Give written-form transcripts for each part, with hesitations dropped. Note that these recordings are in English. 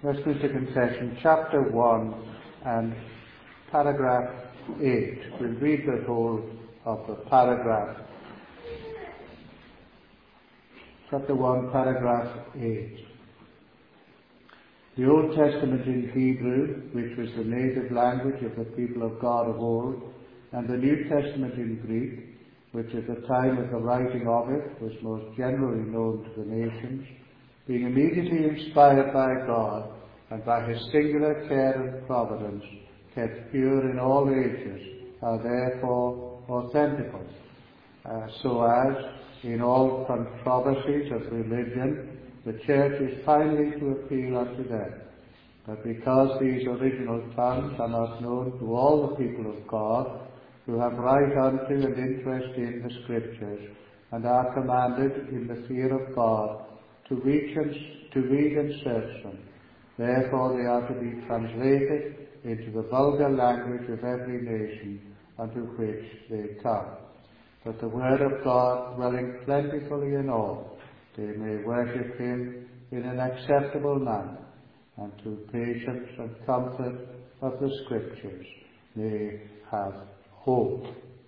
Westminster Confession, chapter 1 and paragraph 8. We'll read the whole of the paragraph. Chapter 1, paragraph 8. The Old Testament in Hebrew, which was the native language of the people of God of old, and the New Testament in Greek, which at the time of the writing of it was most generally known to the nations, being immediately inspired by God and by his singular care and providence, kept pure in all ages, are therefore authentical, so as, in all controversies of religion, the Church is finally to appeal unto them. But because these original tongues are not known to all the people of God, who have right unto and interest in the Scriptures, and are commanded in the fear of God to read and search them, therefore they are to be translated into the vulgar language of every nation unto which they come, that the word of God, dwelling plentifully in all, they may worship him in an acceptable manner, and through patience and comfort of the Scriptures may have hope.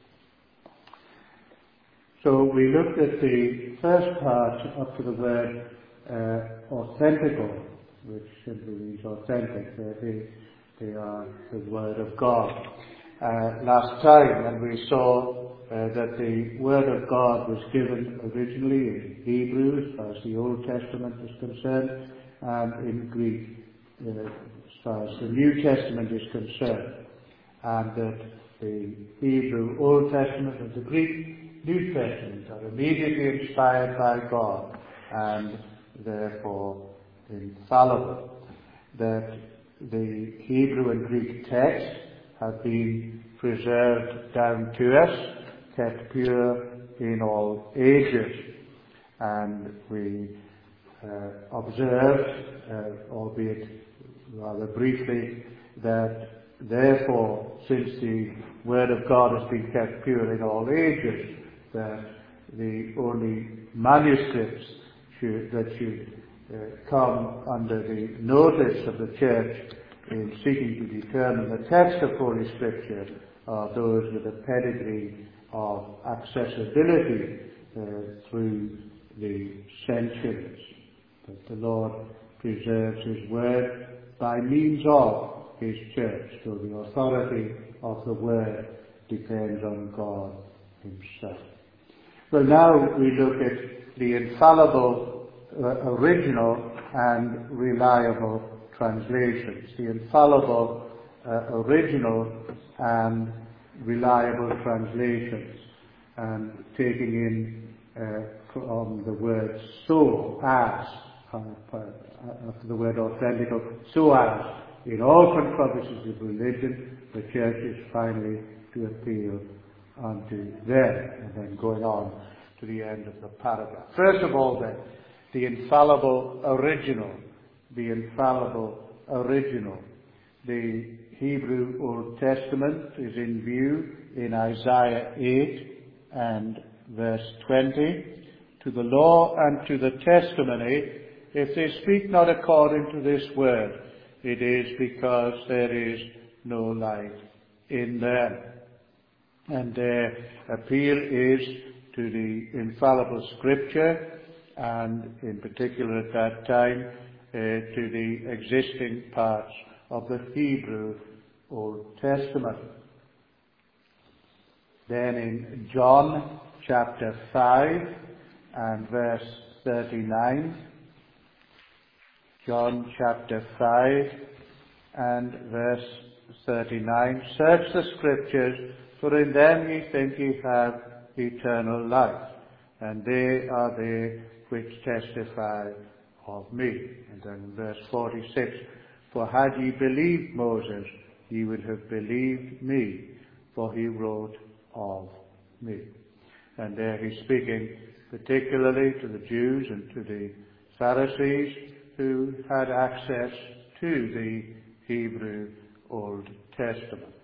So we looked at the first part up to the word authentical, which simply means authentic. They are the Word of God. Last time, and we saw that the Word of God was given originally in Hebrew, as far as the Old Testament is concerned, and in Greek, as far as the New Testament is concerned, and that the Hebrew Old Testament and the Greek New Testament are immediately inspired by God and therefore infallible. That the Hebrew and Greek texts have been preserved down to us, kept pure in all ages. And we observed, albeit rather briefly, that therefore, since the Word of God has been kept pure in all ages, that the only manuscripts that should come under the notice of the Church in seeking to determine the text of Holy Scripture are those with a pedigree of accessibility through the centuries. That the Lord preserves his Word by means of his Church, so the authority of the Word depends on God himself. Well, now we look at the infallible original and reliable translations. The infallible original and reliable translations, and taking in from the word so as, after the word authentical, so as, in all controversies of religion, the Church is finally to appeal unto them, and then going on to the end of the paragraph. First of all then, the infallible original. The infallible original. The Hebrew Old Testament is in view in Isaiah 8 and verse 20. To the law and to the testimony, if they speak not according to this word, it is because there is no light in them. And their appeal is to the infallible Scripture, and in particular at that time to the existing parts of the Hebrew Old Testament. Then in John chapter 5 and verse 39, John chapter 5 and verse 39, search the Scriptures, for in them ye think ye have eternal life, and they are they which testify of me. And then in verse 46, for had ye believed Moses, ye would have believed me, for he wrote of me. And there he's speaking particularly to the Jews and to the Pharisees who had access to the Hebrew Old Testament.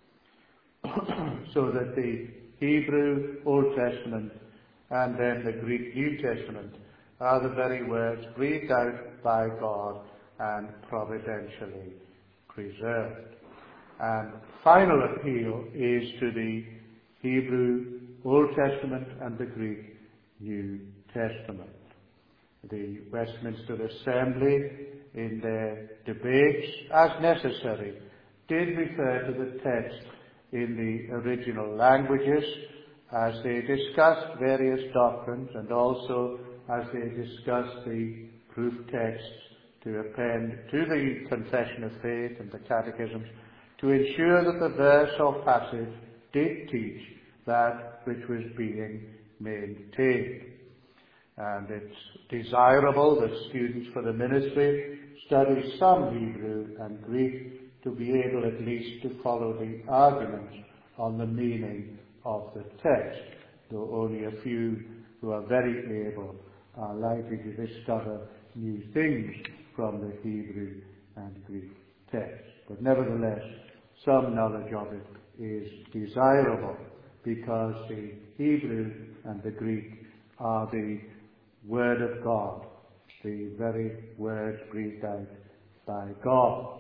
So that the Hebrew Old Testament and then the Greek New Testament are the very words breathed out by God and providentially preserved. And final appeal is to the Hebrew Old Testament and the Greek New Testament. The Westminster Assembly, in their debates, as necessary, did refer to the text in the original languages as they discussed various doctrines and also as they discussed the proof texts to append to the Confession of Faith and the catechisms to ensure that the verse or passage did teach that which was being maintained. And it's desirable that students for the ministry study some Hebrew and Greek to be able at least to follow the arguments on the meaning of the text, though only a few who are very able are likely to discover new things from the Hebrew and Greek text. But nevertheless, some knowledge of it is desirable because the Hebrew and the Greek are the Word of God, the very words breathed out by God.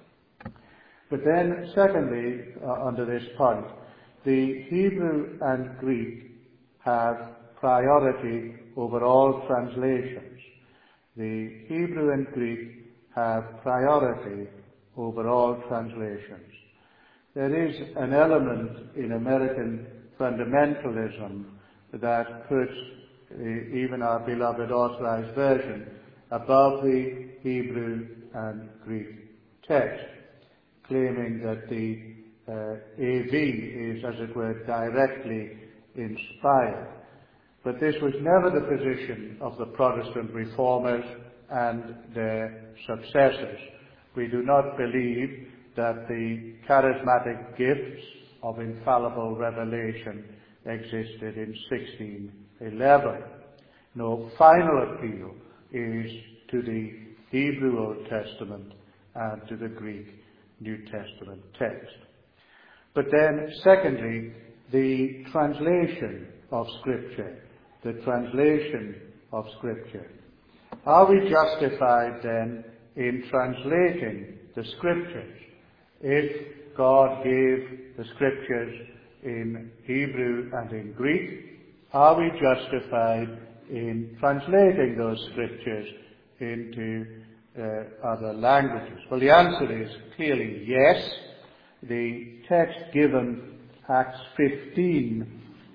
But then, secondly, under this point, the Hebrew and Greek have priority over all translations. The Hebrew and Greek have priority over all translations. There is an element in American fundamentalism that puts even our beloved Authorized Version above the Hebrew and Greek text, claiming that the AV is, as it were, directly inspired. But this was never the position of the Protestant reformers and their successors. We do not believe that the charismatic gifts of infallible revelation existed in 1611. No, final appeal is to the Hebrew Old Testament and to the Greek New Testament text. But then, secondly, the translation of Scripture. The translation of Scripture. Are we justified then in translating the Scriptures? If God gave the Scriptures in Hebrew and in Greek, are we justified in translating those Scriptures into other languages? Well, the answer is clearly yes. The text given, Acts 15,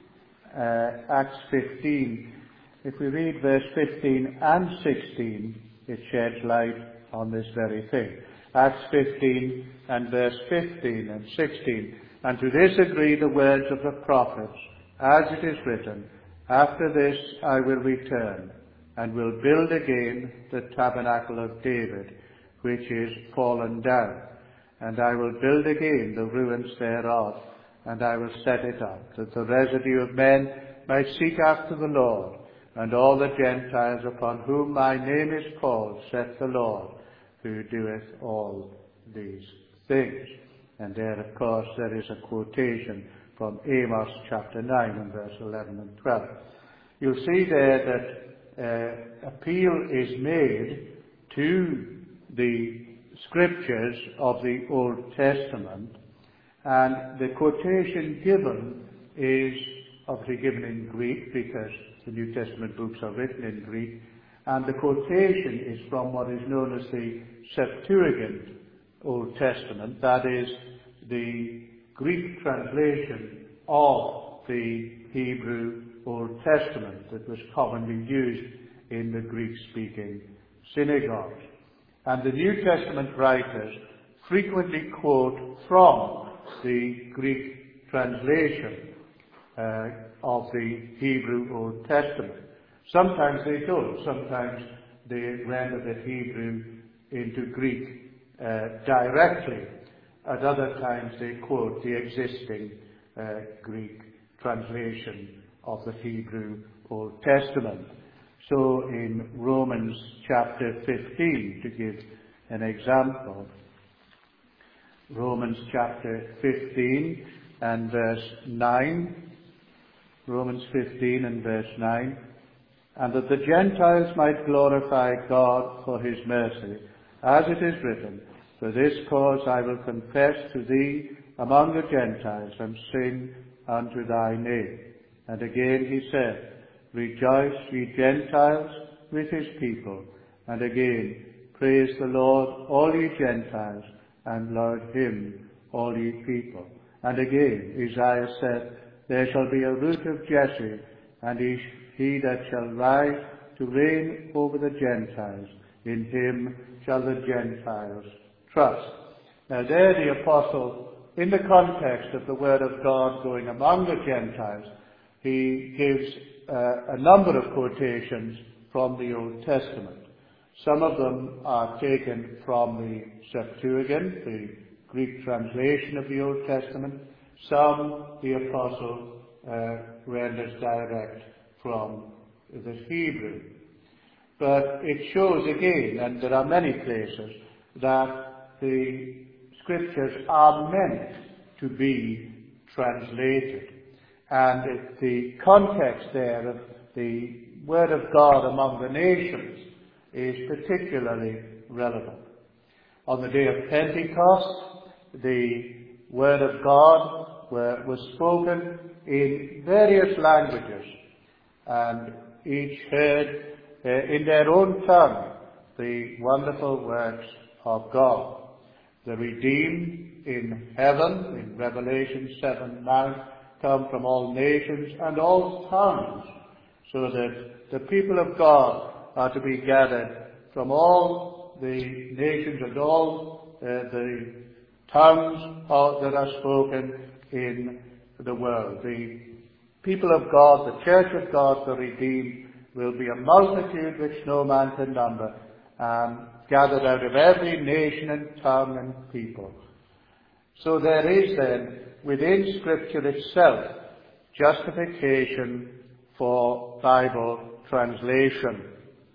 if we read verse 15 and 16, it sheds light on this very thing. Acts 15 and verse 15 and 16. And to this agree the words of the prophets, as it is written, after this I will return, and will build again the tabernacle of David, which is fallen down. And I will build again the ruins thereof, and I will set it up, that the residue of men might seek after the Lord, and all the Gentiles upon whom my name is called, saith the Lord, who doeth all these things. And there, of course, there is a quotation from Amos chapter 9 and verse 11 and 12. You'll see there that appeal is made to the Scriptures of the Old Testament, and the quotation given is obviously given in Greek because the New Testament books are written in Greek, and the quotation is from what is known as the Septuagint Old Testament, that is, the Greek translation of the Hebrew Old Testament that was commonly used in the Greek-speaking synagogues. And the New Testament writers frequently quote from the Greek translation of the Hebrew Old Testament. Sometimes they don't. Sometimes they render the Hebrew into Greek directly. At other times they quote the existing Greek translation of the Hebrew Old Testament. So in Romans chapter 15, to give an example, Romans chapter 15 and verse 9, Romans 15 and verse 9, and that the Gentiles might glorify God for his mercy, as it is written, for this cause I will confess to thee among the Gentiles, and sing unto thy name. And again he said, rejoice, ye Gentiles, with his people. And again, praise the Lord, all ye Gentiles, and laud him, all ye people. And again, Isaiah said, there shall be a root of Jesse, and he that shall rise to reign over the Gentiles. In him shall the Gentiles trust. Now there the apostle, in the context of the word of God going among the Gentiles, he gives a number of quotations from the Old Testament. Some of them are taken from the Septuagint, the Greek translation of the Old Testament. Some the apostle renders direct from the Hebrew. But it shows again, and there are many places, that the Scriptures are meant to be translated. And the context there of the Word of God among the nations is particularly relevant. On the day of Pentecost, the Word of God was spoken in various languages, and each heard in their own tongue the wonderful works of God. The redeemed in heaven, in Revelation 7:9, come from all nations and all tongues, so that the people of God are to be gathered from all the nations and all the tongues that are spoken in the world. The people of God, the church of God, the redeemed, will be a multitude which no man can number, gathered out of every nation and tongue and people. So there is then, within Scripture itself, justification for Bible translation.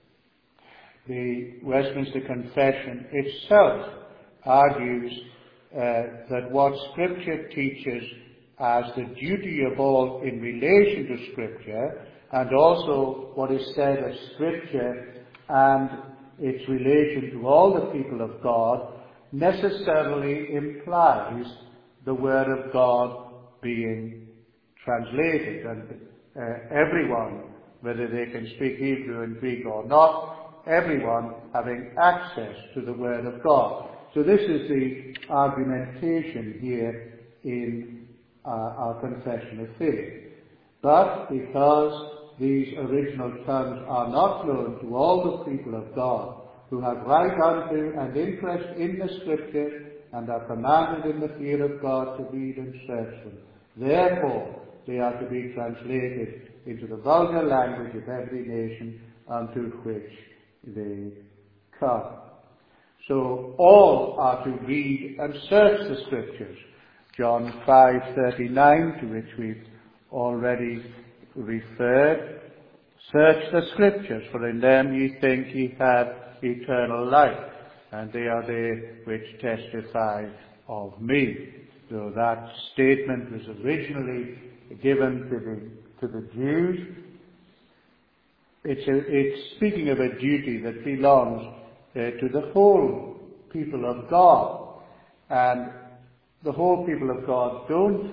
The Westminster Confession itself argues that what Scripture teaches as the duty of all in relation to Scripture, and also what is said as Scripture and its relation to all the people of God, necessarily implies the Word of God being translated. And everyone, whether they can speak Hebrew and Greek or not, everyone having access to the Word of God. So this is the argumentation here in our confession of faith. But because these original tongues are not known to all the people of God, who have right unto and interest in the Scripture, and are commanded in the fear of God to read and search them, therefore they are to be translated into the vulgar language of every nation unto which they come. So all are to read and search the Scriptures. John 5:39, to which we've already referred. Search the Scriptures, for in them ye think ye have eternal life, and they are they which testify of me. So that statement was originally given to the Jews. It's speaking of a duty that belongs to the whole people of God, and the whole people of God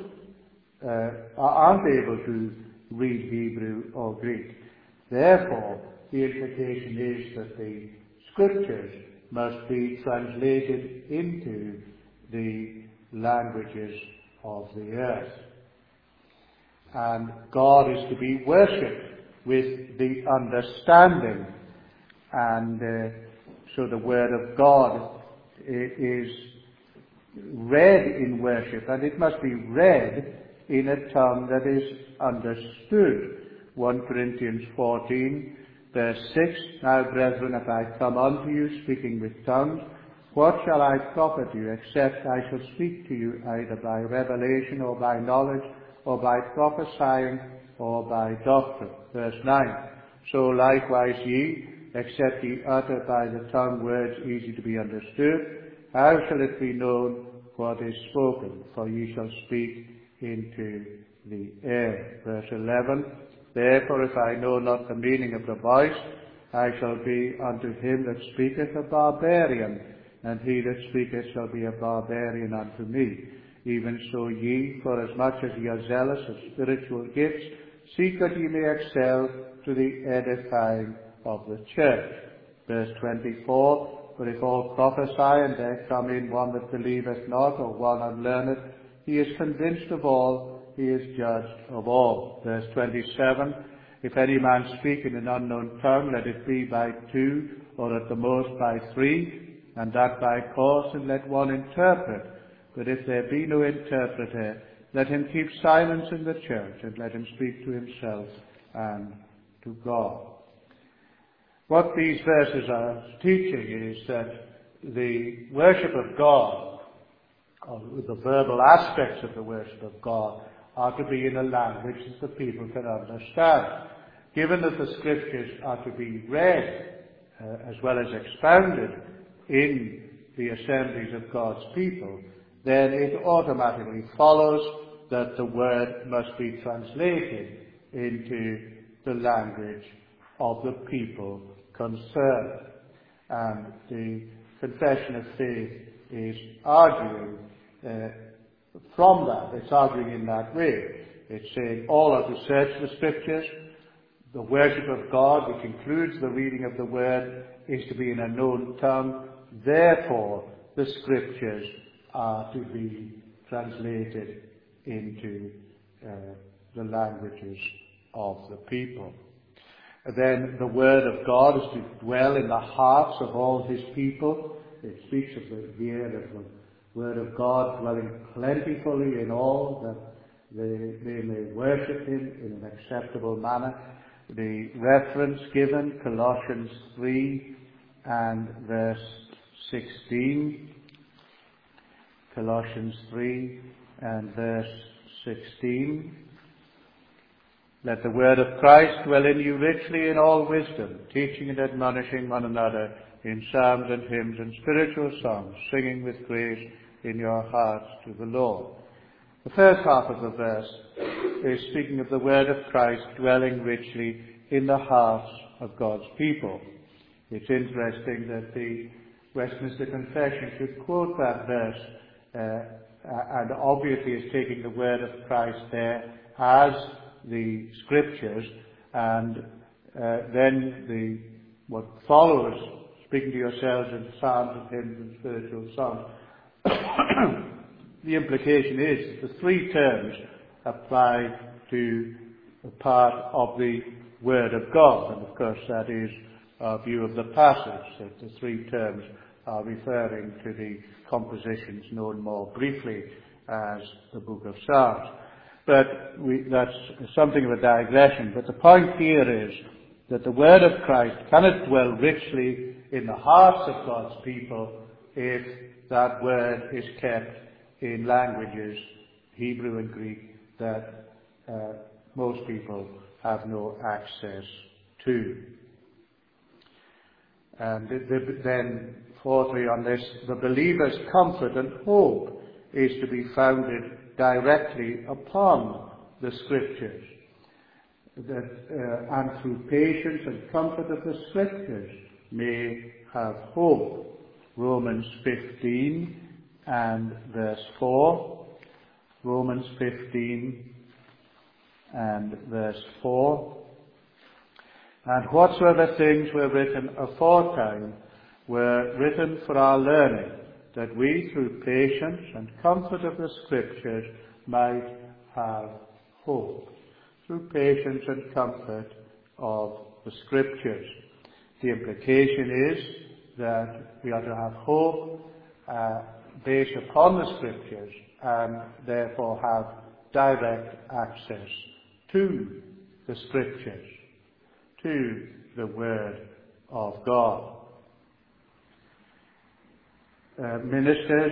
aren't able to read Hebrew or Greek. Therefore, the implication is that the Scriptures must be translated into the languages of the earth. And God is to be worshipped with the understanding. And so the Word of God is read in worship, and it must be read in a tongue that is understood. 1 Corinthians 14, verse 6, Now, brethren, if I come unto you speaking with tongues, what shall I profit you, except I shall speak to you either by revelation or by knowledge, or by prophesying, or by doctrine? Verse 9, So likewise ye, except ye utter by the tongue words easy to be understood, how shall it be known what is spoken? For ye shall speak into the air. Verse 11, Therefore, if I know not the meaning of the voice, I shall be unto him that speaketh a barbarian, and he that speaketh shall be a barbarian unto me. Even so ye, forasmuch as ye are zealous of spiritual gifts, seek that ye may excel to the edifying of the church. Verse 24, for if all prophesy, and there come in one that believeth not, or one unlearned, he is convinced of all, he is judged of all. Verse 27, if any man speak in an unknown tongue, let it be by 2, or at the most by 3, and that by course, and let one interpret. But if there be no interpreter, let him keep silence in the church, and let him speak to himself and to God. What these verses are teaching is that the worship of God, or the verbal aspects of the worship of God, are to be in a language that the people can understand. Given that the Scriptures are to be read as well as expounded in the assemblies of God's people, then it automatically follows that the Word must be translated into the language of the people concerned. And the Confession of Faith is arguing from that. It's arguing in that way. It's saying all are to search the Scriptures. The worship of God, which includes the reading of the Word, is to be in a known tongue. Therefore, the Scriptures are to be translated into the languages of the people. Then the Word of God is to dwell in the hearts of all His people. It speaks of the Word of God dwelling plentifully in all, that they may worship Him in an acceptable manner. The reference given, Colossians 3 and verse 16. Colossians 3 and verse 16. Let the word of Christ dwell in you richly in all wisdom, teaching and admonishing one another in psalms and hymns and spiritual songs, singing with grace in your hearts to the Lord. The first half of the verse is speaking of the word of Christ dwelling richly in the hearts of God's people. It's interesting that the Westminster Confession should quote that verse, and obviously is taking the word of Christ there as the Scriptures, and then what follows, speaking to yourselves in psalms and hymns and spiritual songs. The implication is that the three terms apply to a part of the Word of God, and of course that is our view of the passage, that the three terms are referring to the compositions known more briefly as the Book of Psalms. But that's something of a digression. But the point here is that the Word of Christ cannot dwell richly in the hearts of God's people if that Word is kept in languages, Hebrew and Greek, that most people have no access to. And then, fourthly on this, the believer's comfort and hope is to be founded directly upon the Scriptures. And through patience and comfort of the Scriptures may have hope. Romans 15 and verse 4. Romans 15 and verse 4. And whatsoever things were written aforetime were written for our learning, that we through patience and comfort of the Scriptures might have hope. Through patience and comfort of the Scriptures. The implication is that we are to have hope based upon the Scriptures and therefore have direct access to the Scriptures, to the Word of God. Ministers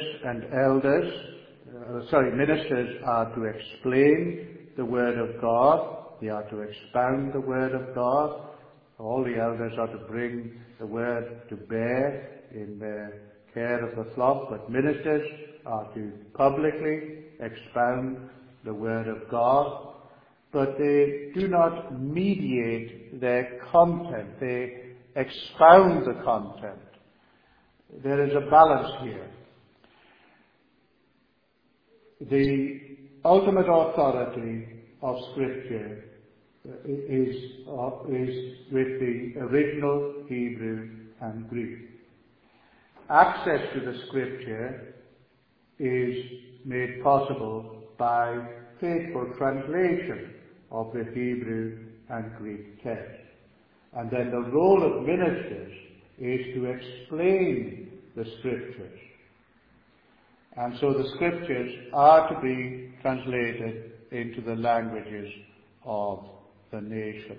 are to explain the Word of God. They are to expound the Word of God. All the elders are to bring the Word to bear in their care of the flock, but ministers are to publicly expound the Word of God, but they do not mediate their content. They expound the content. There is a balance here. The ultimate authority of Scripture is with the original Hebrew and Greek. Access to the Scripture is made possible by faithful translation of the Hebrew and Greek text. And then the role of ministers is to explain the Scriptures. And so the Scriptures are to be translated into the languages of the nations.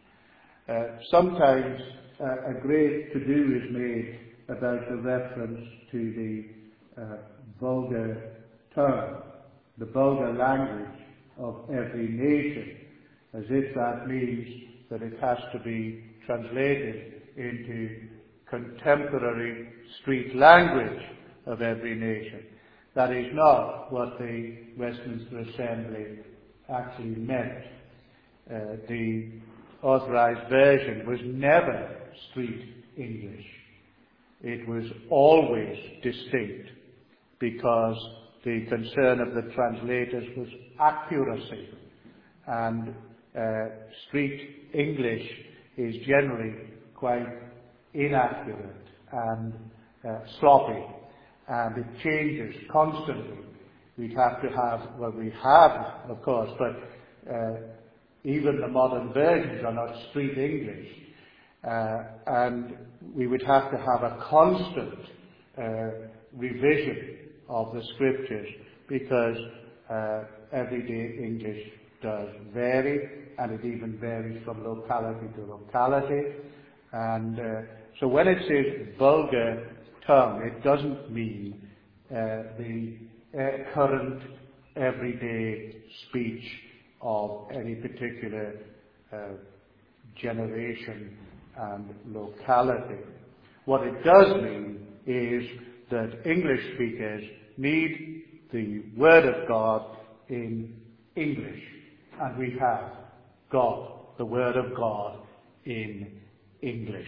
Sometimes a great to-do is made about the reference to the vulgar tongue, the vulgar language of every nation, as if that means that it has to be translated into contemporary street language of every nation. That is not what the Westminster Assembly actually meant. The Authorized Version was never street English. It was always distinct, because the concern of the translators was accuracy. And street English is generally quite inaccurate and sloppy, and it changes constantly. We'd have to have, well, we have, of course, but even the modern versions are not street English. And we would have to have a constant revision of the Scriptures, because everyday English does vary, and it even varies from locality to locality. And so when it says vulgar tongue, it doesn't mean the current everyday speech of any particular generation and locality. What it does mean is that English speakers need the Word of God in English, and we have got the Word of God in English.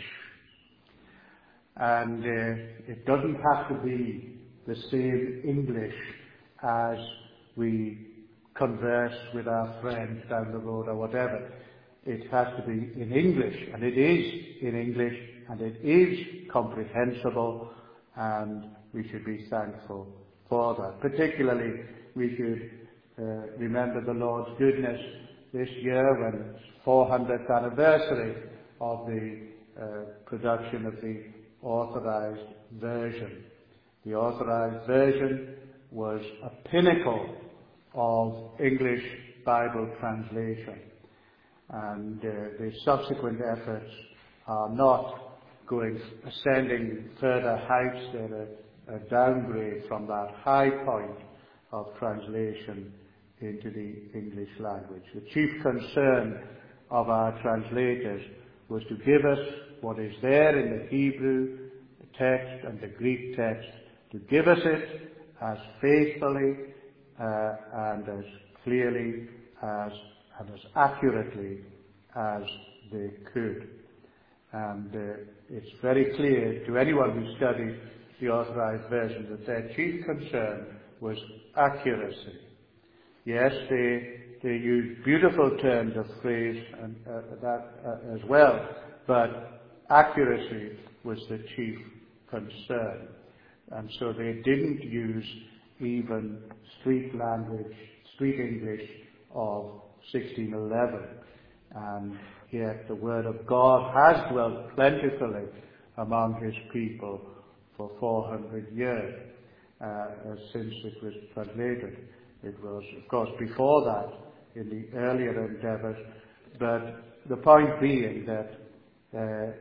And it doesn't have to be the same English as we converse with our friends down the road or whatever. It has to be in English, and it is in English, and it is comprehensible, and we should be thankful for that. Particularly, we should remember the Lord's goodness this year, when it's 400th anniversary of the production of the Authorized Version. The Authorized Version was a pinnacle of English Bible translation, and the subsequent efforts are not ascending further heights. They're a downgrade from that high point of translation into the English language. The chief concern of our translators was to give us what is there in the Hebrew text and the Greek text, to give us it as faithfully and as clearly and as accurately as they could. And it's very clear to anyone who studies the Authorized Version that their chief concern was accuracy. Yes, they use beautiful terms of phrase and that as well, but accuracy was the chief concern. And so they didn't use even street language, street English of 1611. And yet the Word of God has dwelt plentifully among His people for 400 years since it was translated. It was, of course, before that in the earlier endeavours, but the point being that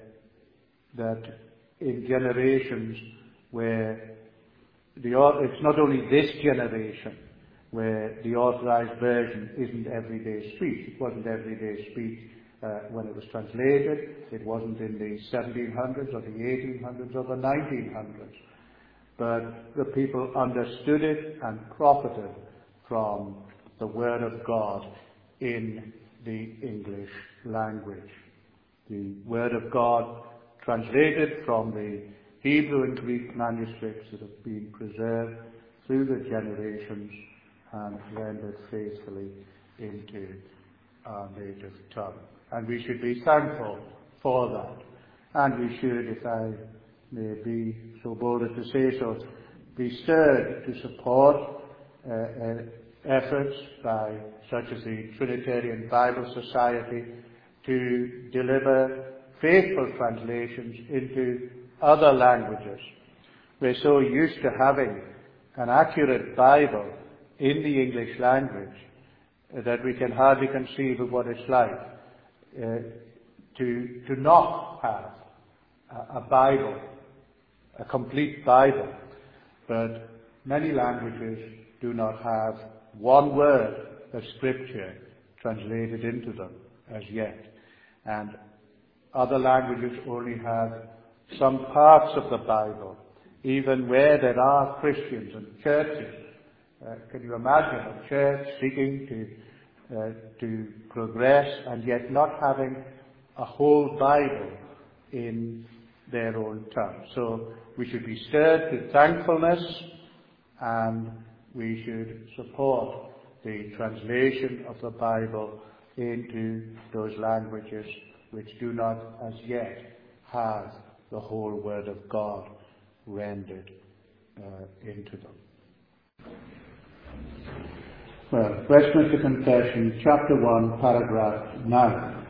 in generations where it's not only this generation where the Authorized Version isn't everyday speech. It wasn't everyday speech when it was translated. It wasn't in the 1700s or the 1800s or the 1900s. But the people understood it and profited from the Word of God in the English language. The Word of God translated from the Hebrew and Greek manuscripts that have been preserved through the generations and rendered faithfully into our native tongue. And we should be thankful for that. And we should, if I may be so bold as to say so, be stirred to support efforts by such as the Trinitarian Bible Society to deliver faithful translations into other languages. We're so used to having an accurate Bible in the English language that we can hardly conceive of what it's like to not have a Bible, a complete Bible. But many languages do not have one word of Scripture translated into them as yet. And other languages only have some parts of the Bible, even where there are Christians and churches. Can you imagine a church seeking to progress and yet not having a whole Bible in their own tongue? So we should be stirred to thankfulness, and we should support the translation of the Bible into those languages which do not as yet have the whole Word of God rendered into them. Well, Westminster Confession, chapter 1, paragraph 9.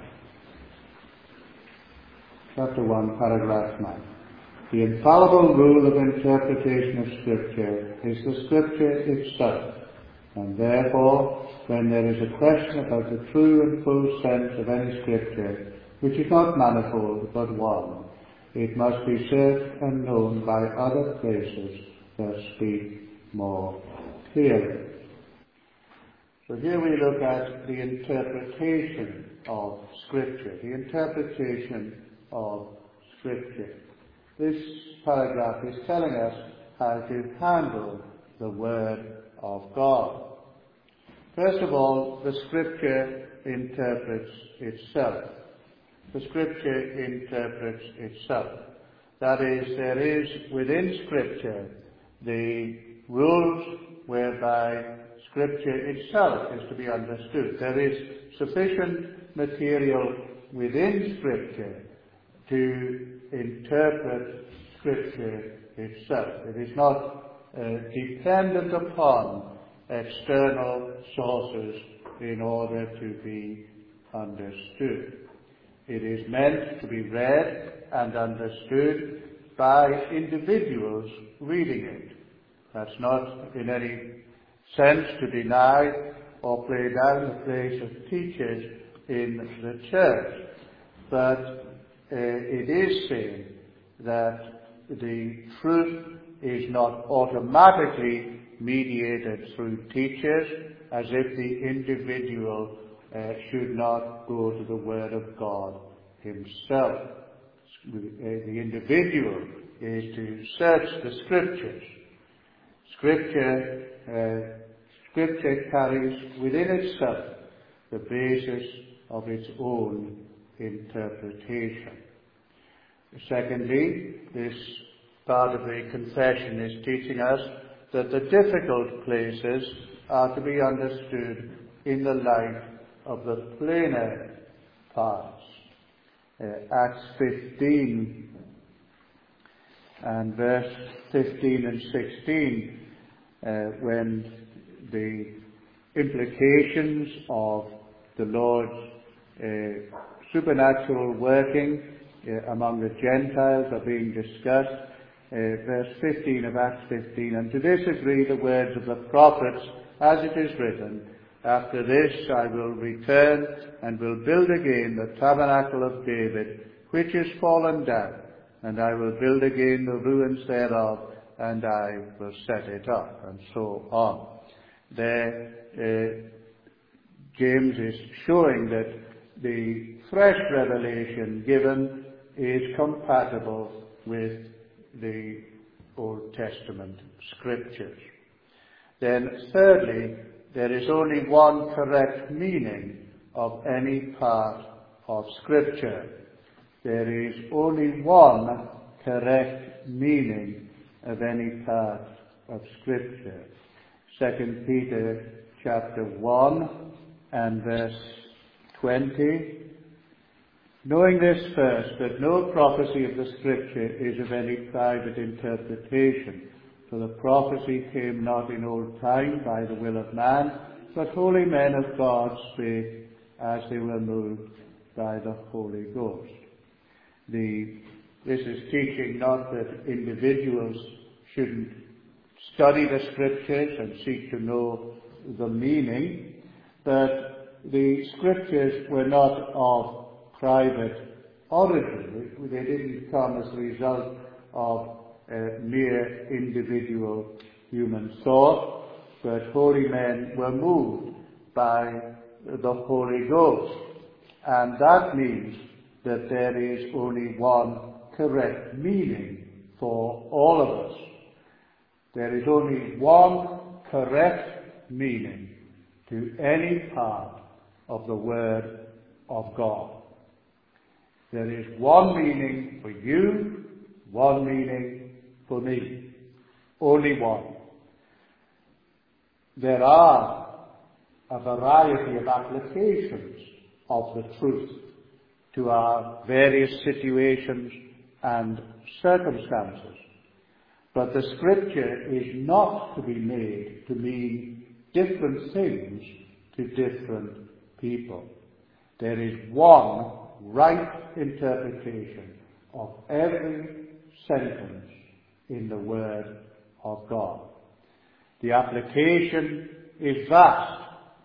Chapter 1, paragraph 9. The infallible rule of interpretation of Scripture is the Scripture itself, and therefore, when there is a question about the true and full sense of any Scripture, which is not manifold but one, it must be searched and known by other places that speak more clearly. So here we look at the interpretation of Scripture, the interpretation of Scripture. This paragraph is telling us how to handle the Word of God. First of all, the Scripture interprets itself. The Scripture interprets itself. That is, there is within Scripture the rules whereby Scripture itself is to be understood. There is sufficient material within Scripture to interpret Scripture itself. It is not dependent upon external sources in order to be understood. It is meant to be read and understood by individuals reading it. That's not in any sense to deny or play down the place of teachers in the church, but it is saying that the truth is not automatically mediated through teachers, as if the individual should not go to the Word of God himself. The individual is to search the Scriptures. Scripture carries within itself the basis of its own interpretation. Secondly, this part of the confession is teaching us that the difficult places are to be understood in the light of the plainer parts. Acts 15 and verse 15 and 16, when the implications of the Lord's supernatural working among the Gentiles are being discussed. Verse 15 of Acts 15, and to this agree the words of the prophets, as it is written, after this I will return and will build again the tabernacle of David, which is fallen down, and I will build again the ruins thereof, and I will set it up, and so on. There, James is showing that the fresh revelation given is compatible with the Old Testament Scriptures. Then, thirdly, there is only one correct meaning of any part of Scripture. there is only one correct meaning of any part of Scripture. 2 Peter chapter 1 and verse 20. Knowing this first, that no prophecy of the Scripture is of any private interpretation. For the prophecy came not in old time by the will of man, but holy men of God spake as they were moved by the Holy Ghost. This is teaching not that individuals shouldn't study the Scriptures and seek to know the meaning, but the Scriptures were not of private origin. They didn't come as a result of mere individual human thought, but holy men were moved by the Holy Ghost. And that means that there is only one correct meaning for all of us. There is only one correct meaning to any part of the Word of God. There is one meaning for you, one meaning for me. Only one. There are a variety of applications of the truth to our various situations and circumstances. But the Scripture is not to be made to mean different things to different people. There is one right interpretation of every sentence in the Word of God. The application is vast,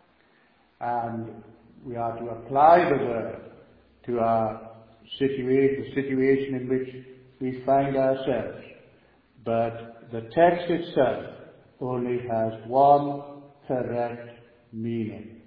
and we are to apply the Word to our situation, the situation in which we find ourselves. But the text itself only has one correct meaning.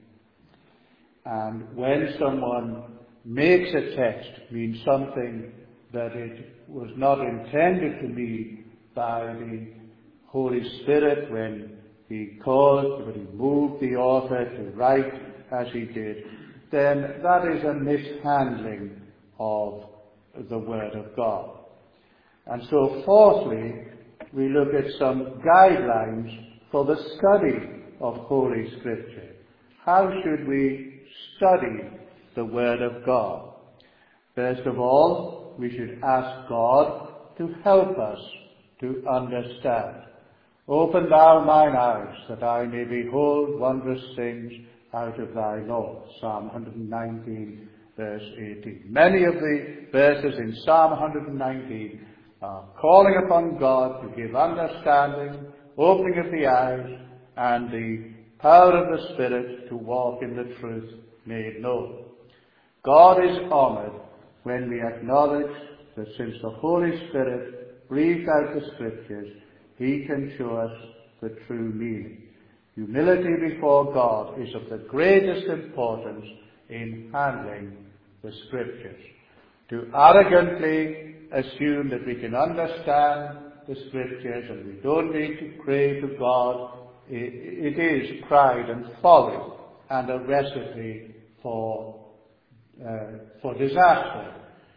And when someone makes a text mean something that it was not intended to mean by the Holy Spirit when he moved the author to write as he did, then that is a mishandling of the Word of God. And so fourthly, we look at some guidelines for the study of Holy Scripture. How should we study the Word of God? First of all, we should ask God to help us to understand. Open thou mine eyes, that I may behold wondrous things out of thy law. Psalm 119, verse 18. Many of the verses in Psalm 119 are calling upon God to give understanding, opening of the eyes, and the power of the Spirit to walk in the truth made known. God is honored when we acknowledge that since the Holy Spirit breathed out the Scriptures, he can show us the true meaning. Humility before God is of the greatest importance in handling the Scriptures. To arrogantly assume that we can understand the Scriptures and we don't need to pray to God, it is pride and folly and a recipe for disaster.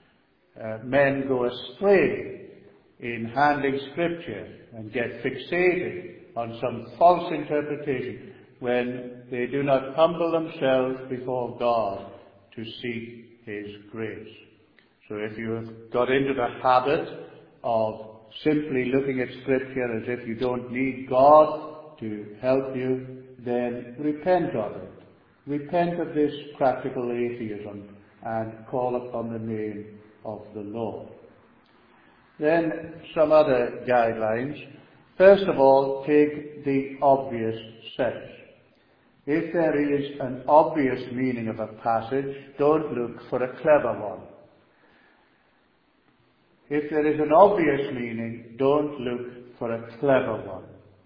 Men go astray in handling Scripture and get fixated on some false interpretation when they do not humble themselves before God to seek His grace. So if you have got into the habit of simply looking at Scripture as if you don't need God to help you, then repent of it. Repent of this practical atheism and call upon the name of the Lord. Then some other guidelines. First of all, take the obvious sense. If there is an obvious meaning of a passage, don't look for a clever one. If there is an obvious meaning, don't look for a clever one.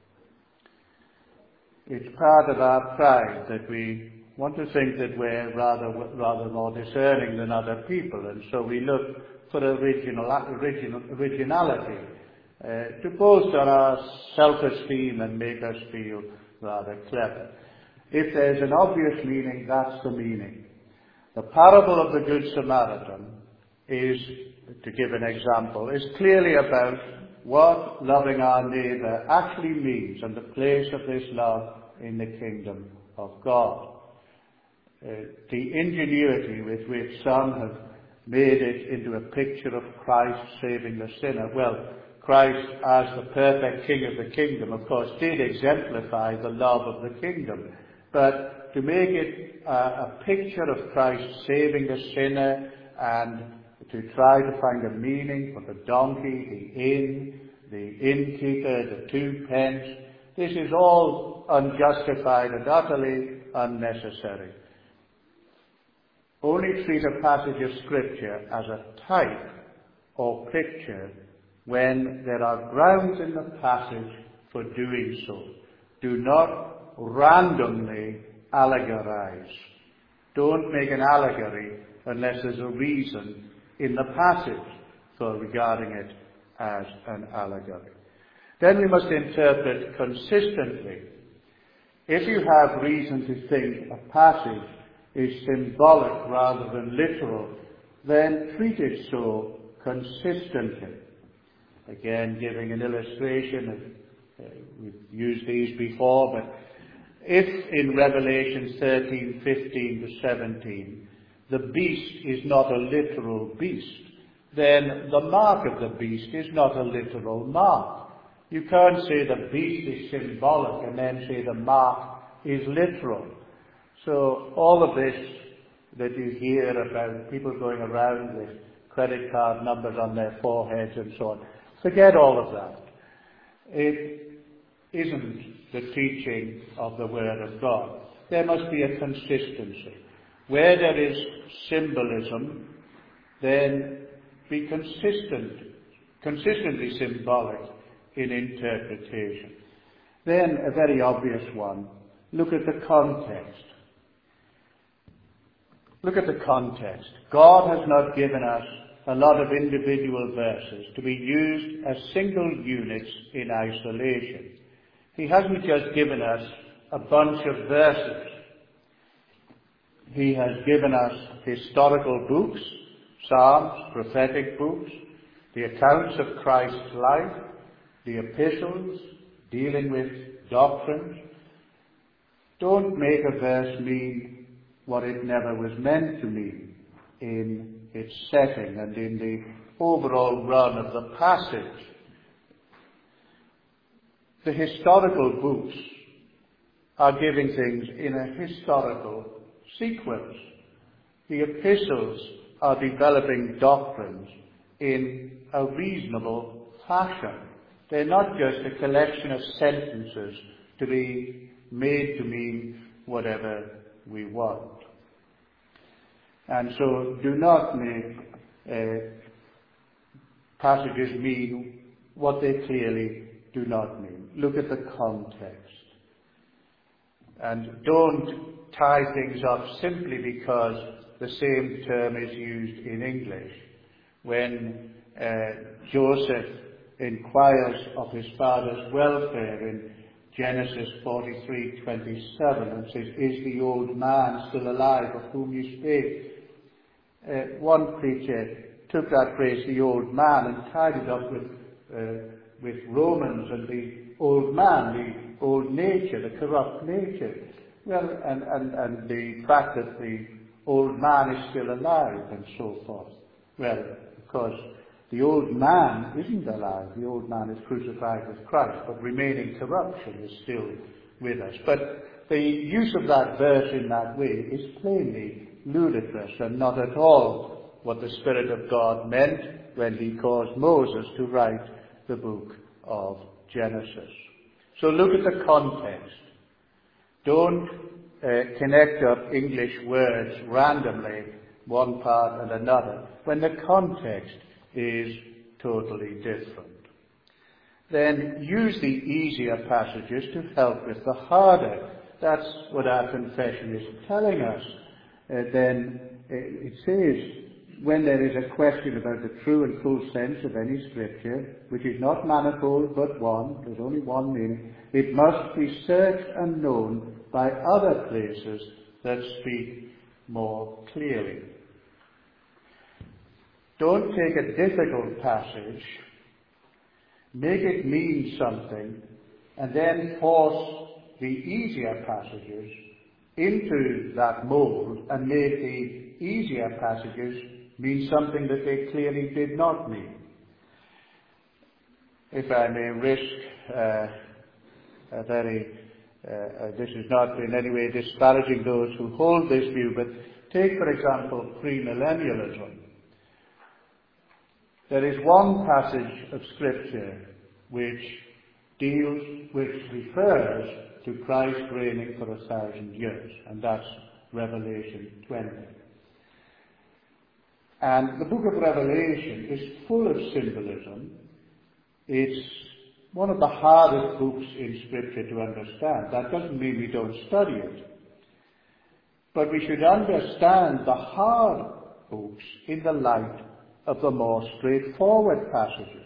It's part of our pride that we want to think that we're rather more discerning than other people, and so we look for originality to boast on our self-esteem and make us feel rather clever. If there's an obvious meaning, that's the meaning. The parable of the Good Samaritan is, to give an example, is clearly about what loving our neighbour actually means and the place of this love in the kingdom of God. The ingenuity with which some have made it into a picture of Christ saving the sinner. Well, Christ, as the perfect King of the kingdom, of course, did exemplify the love of the kingdom. But to make it a picture of Christ saving the sinner and to try to find a meaning for the donkey, the innkeeper, the 2 pence, this is all unjustified and utterly unnecessary. Only treat a passage of Scripture as a type or picture when there are grounds in the passage for doing so. Do not randomly allegorize. Don't make an allegory unless there's a reason in the passage for regarding it as an allegory. Then we must interpret consistently. If you have reason to think a passage is symbolic rather than literal, then treat it so consistently. Again, giving an illustration, we've used these before, but if in Revelation 13, 15 to 17, the beast is not a literal beast, then the mark of the beast is not a literal mark. You can't say the beast is symbolic and then say the mark is literal. So all of this that you hear about people going around with credit card numbers on their foreheads and so on, forget all of that. It isn't the teaching of the Word of God. There must be a consistency. Where there is symbolism, then be consistently symbolic in interpretation. Then a very obvious one, look at the context. Look at the context. God has not given us a lot of individual verses to be used as single units in isolation. He hasn't just given us a bunch of verses. He has given us historical books, Psalms, prophetic books, the accounts of Christ's life, the epistles dealing with doctrines. Don't make a verse mean what it never was meant to mean in its setting and in the overall run of the passage. The historical books are giving things in a historical sequence. The epistles are developing doctrines in a reasonable fashion. They're not just a collection of sentences to be made to mean whatever we want. And so do not make passages mean what they clearly do not mean. Look at the context. And don't tie things up simply because the same term is used in English. When Joseph inquires of his father's welfare in Genesis 43:27 and says, "Is the old man still alive of whom you spake?" One preacher took that phrase, "the old man," and tied it up with Romans and the old man, the old nature, the corrupt nature. Well, and the fact that the old man is still alive and so forth. Well, of course, the old man isn't alive. The old man is crucified with Christ, but remaining corruption is still with us. But the use of that verse in that way is plainly ludicrous and not at all what the Spirit of God meant when he caused Moses to write the book of Genesis. So look at the context. Don't connect up English words randomly, one part and another, when the context is totally different. Then use the easier passages to help with the harder. That's what our confession is telling us. Then it says, when there is a question about the true and full sense of any scripture, which is not manifold but one, there's only one meaning, it must be searched and known by other places that speak more clearly. Don't take a difficult passage, make it mean something, and then force the easier passages into that mold and make the easier passages mean something that they clearly did not mean. If I may risk this is not in any way disparaging those who hold this view, but take, for example, premillennialism. There is one passage of Scripture which refers to Christ reigning for 1,000 years, and that's Revelation 20. And the book of Revelation is full of symbolism. It's one of the hardest books in Scripture to understand. That doesn't mean we don't study it. But we should understand the hard books in the light of the more straightforward passages.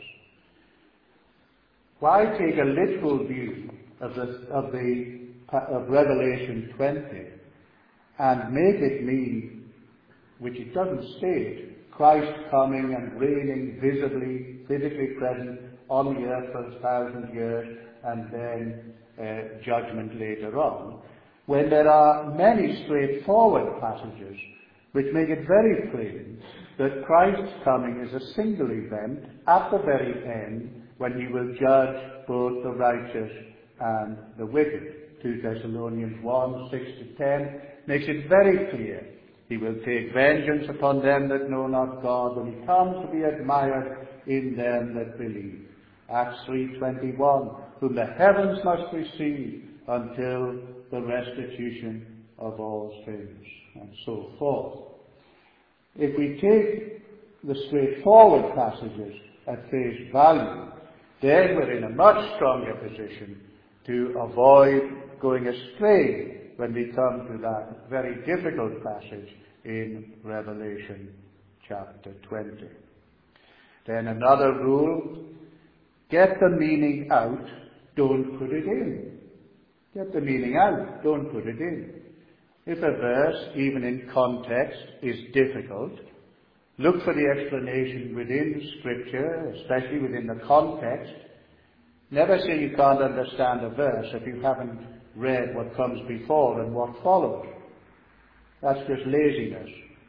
Why take a literal view of Revelation 20 and make it mean, which it doesn't state, Christ coming and reigning visibly, physically present on the earth for 1,000 years and then judgment later on, when there are many straightforward passages which make it very plain that Christ's coming is a single event at the very end when he will judge both the righteous and the wicked. 2 Thessalonians 1, 6-10 makes it very clear. He will take vengeance upon them that know not God when he comes to be admired in them that believe. Acts 3:21, whom the heavens must receive until the restitution of all things, and so forth. If we take the straightforward passages at face value, then we're in a much stronger position to avoid going astray when we come to that very difficult passage in Revelation chapter 20. Then another rule, get the meaning out, don't put it in. Get the meaning out, don't put it in. If a verse, even in context, is difficult, look for the explanation within Scripture, especially within the context. Never say you can't understand a verse if you haven't read what comes before and what follows. That's just laziness.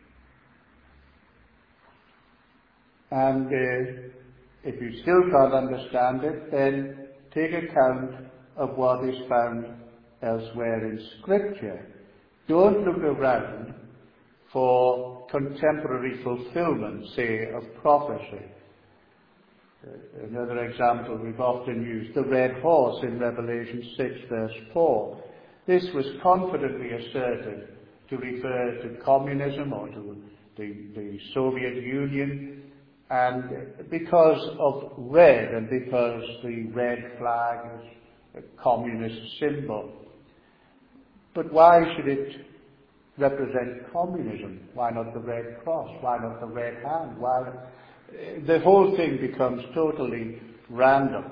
And if you still can't understand it, then take account of what is found elsewhere in Scripture. Don't look around for contemporary fulfillment, say, of prophecy. Another example we've often used, the red horse in Revelation 6, verse 4. This was confidently asserted to refer to communism or to the Soviet Union, and because of red and because the red flag is a communist symbol. But why should it represent communism? Why not the red cross? Why not the red hand? Why? The whole thing becomes totally random.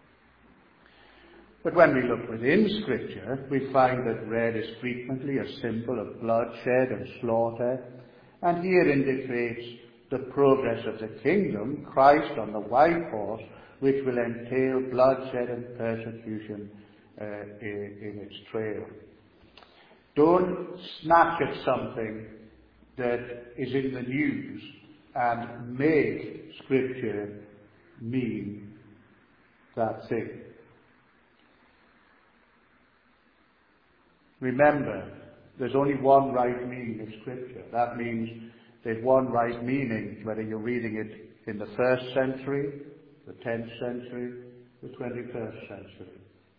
But when we look within Scripture, we find that red is frequently a symbol of bloodshed and slaughter, and here indicates the progress of the kingdom, Christ on the white horse, which will entail bloodshed and persecution in its trail. Don't snatch at something that is in the news and make Scripture mean that thing. Remember, there's only one right meaning of Scripture. That means there's one right meaning, whether you're reading it in the 1st century, the 10th century, the 21st century.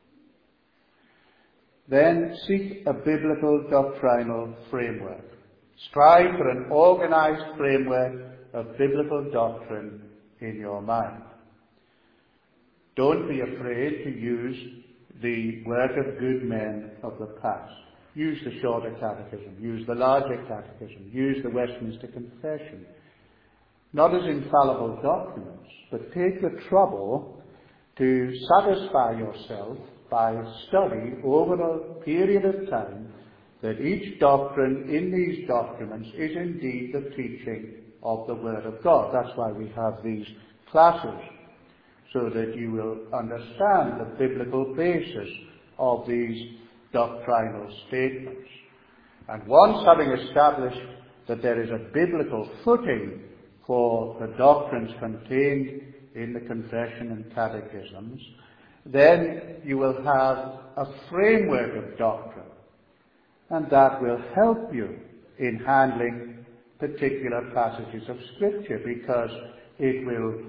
Then seek a biblical doctrinal framework. Strive for an organized framework of biblical doctrine in your mind. Don't be afraid to use the work of good men of the past. Use the Shorter Catechism, use the Larger Catechism, use the Westminster Confession. Not as infallible documents, but take the trouble to satisfy yourself by study over a period of time that each doctrine in these documents is indeed the teaching of the Word of God. That's why we have these classes, so that you will understand the biblical basis of these doctrinal statements. And once having established that there is a biblical footing for the doctrines contained in the confession and catechisms, then you will have a framework of doctrine, and that will help you in handling particular passages of Scripture, because it